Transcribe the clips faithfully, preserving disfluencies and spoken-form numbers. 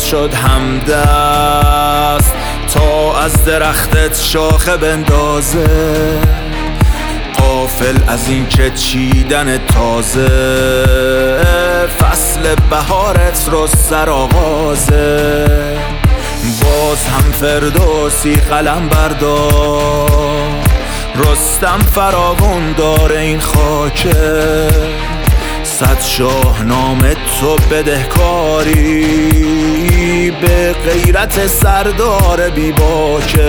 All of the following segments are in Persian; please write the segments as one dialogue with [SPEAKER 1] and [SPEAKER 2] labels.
[SPEAKER 1] شد همدست تا از درختت شاخه بندازه، غافل از این که چیدن تازه فصل بهارت رو سر آغازه. باز هم فردوسی قلم بردار، رستم فراوون داره این خاکه، صد شاهنامه تو بدهکاری به غیرت سردار بی باکت.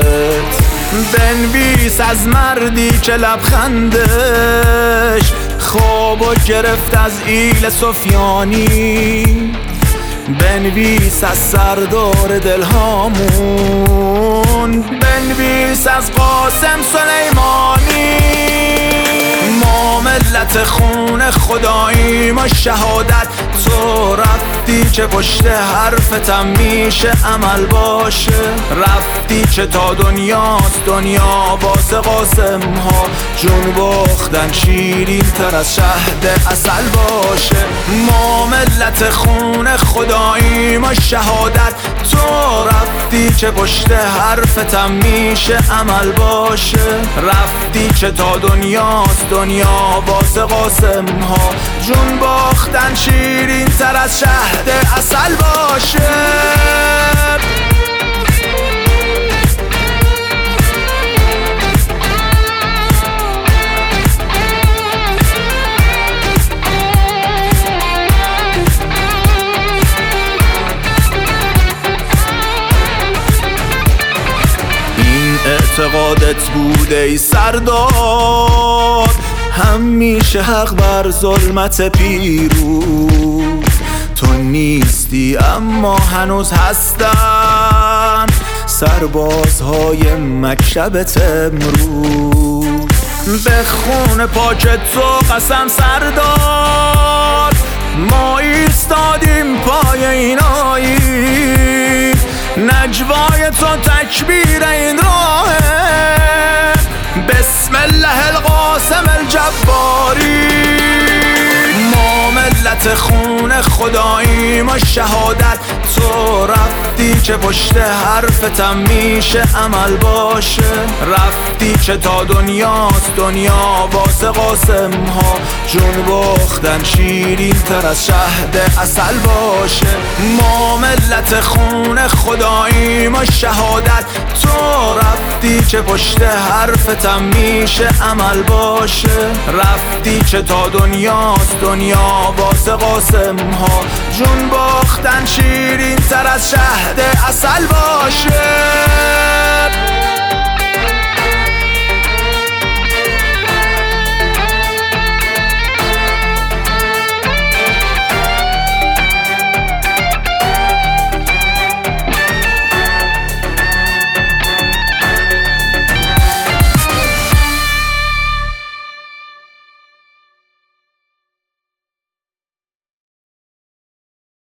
[SPEAKER 1] بنویس از مردی که لبخندش خوابو گرفت از ایل سفیانی، بنویس از سردار دلهامون، بنویس از قاسم سلیمانی. ما ملت خون خداییم و شهادت، تو رفتی که پشت حرفتم میشه عمل باشه، رفتی که تا دنیاست دنیا واسه قاسم ها، جون باختن شیرین تر از شهد عسل باشه. ما ملت خون خداییم و شهادت، تو رفتی که پشت حرفتم میشه عمل باشه، رفتی که تا دنیاست دنیا واسه قاسم ها، جون باختن شیرین تر از شهد عسل باشه. اعتقادت بوده ای سردار، همیشه حق بر ظلمت پیروز، تو نیستی اما هنوز هستن سربازهای مکتبت امروز. به خون پاک تو قسم سردار، ما ایستادیم پای این آیین، نجوای تو تکبیر این راهه، بسم الله القاسم الجباری. ما ملت خون خداییم و شهادت، تو رفتی که پشت حرفتم میشه عمل باشه، رفتی که تا دنیاست دنیا واسه قاسم ها، جون باختن شیرین تر از شهد عسل باشه. ما ملت خون خداییم و شهادت، تو رفتی که پشت حرفتم میشه عمل باشه، رفتی که تا دنیاست دنیا واسه قاسم ها، جون باختن شیرین تر از شهد عسل باشه.